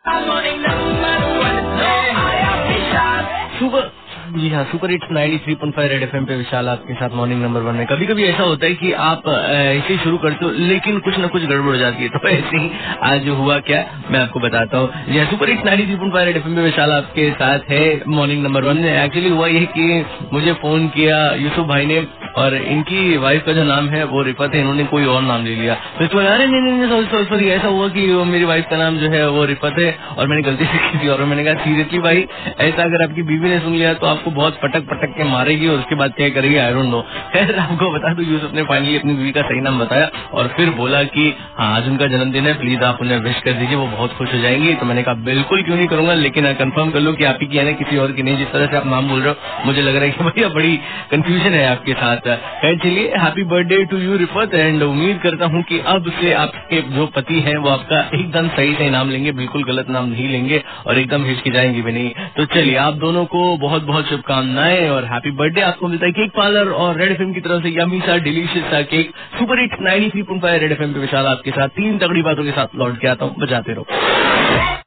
Super जी हाँ, super hits 93.5 red FM पे विशाल आपके साथ मॉर्निंग नंबर 1 में। कभी कभी ऐसा होता है कि आप ऐसे ही शुरू करते हो लेकिन कुछ न कुछ गड़बड़ हो जाती है, तो ऐसे ही आज हुआ क्या मैं आपको बताता हूँ। जी सुपर हिट्स 93.5 रेड एफएम पे विशाल आपके साथ है मॉर्निंग नंबर 1 में। एक्चुअली हुआ ये कि मुझे फोन किया यूसुफ भाई ने, और इनकी वाइफ का जो नाम है वो रिफत है, इन्होंने कोई और नाम ले लिया। तो इसको अरे नहीं सॉरी, ऐसा हुआ कि मेरी वाइफ का नाम जो है वो रिफत है और मैंने गलती से किसी और। मैंने कहा सीरियसली भाई, ऐसा अगर आपकी बीवी ने सुन लिया तो आपको बहुत पटक पटक के मारेगी और उसके बाद क्या करेगी आई डोंट नो। खैर आपको बता दूं, यूसुफ ने फाइनली अपनी बीवी का सही नाम बताया और फिर बोला कि हाँ आज उनका जन्मदिन है, प्लीज आप उन्हें विश कर दीजिए, वो बहुत खुश हो जाएंगी। तो मैंने कहा बिल्कुल क्यों नहीं करूंगा, लेकिन कंफर्म कर लो कि आप ही की है ना, किसी और की नहीं। जिस तरह से आप नाम बोल रहे हो मुझे लग रहा है कि भैया बड़ी कंफ्यूजन है आपके साथ। खैर चलिए, happy birthday to you Rifat, and उम्मीद करता हूँ कि अब से आपके जो पति हैं वो आपका एकदम सही से नाम लेंगे, बिल्कुल गलत नाम नहीं लेंगे और एकदम हिचकिचाएंगे भी नहीं। तो चलिए आप दोनों को बहुत बहुत शुभकामनाएं और हैप्पी बर्थडे। आपको मिलता है केक पार्लर और रेड एफएम की तरफ से यम्मी सा डिलीशियस सा cake. Super hits 93.5 red FM पे विशाल आपके साथ 3 तगड़ी बातों के साथ लौट के आता हूँ, बजाते रहो।